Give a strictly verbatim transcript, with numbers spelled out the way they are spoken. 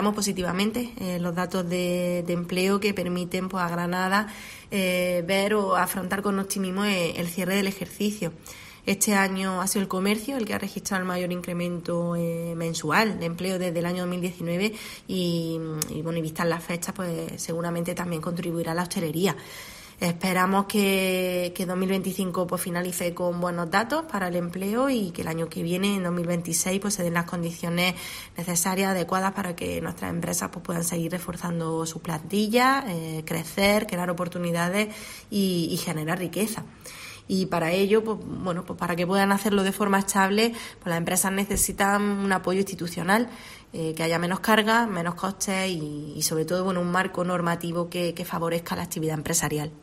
positivamente eh, los datos de, de empleo que permiten pues, a Granada eh, ver o afrontar con optimismo el, el cierre del ejercicio. Este año ha sido el comercio el que ha registrado el mayor incremento eh, mensual de empleo desde el año dos mil diecinueve y, y bueno, y vistas las fechas, pues seguramente también contribuirá la hostelería. Esperamos que, que dos mil veinticinco pues finalice con buenos datos para el empleo y que el año que viene, en dos mil veintiséis, pues se den las condiciones necesarias, adecuadas para que nuestras empresas pues puedan seguir reforzando sus plantillas, eh, crecer, crear oportunidades y, y generar riqueza. Y para ello, pues bueno, pues para que puedan hacerlo de forma estable, pues las empresas necesitan un apoyo institucional, eh, que haya menos cargas, menos costes y, y sobre todo bueno un marco normativo que, que favorezca la actividad empresarial.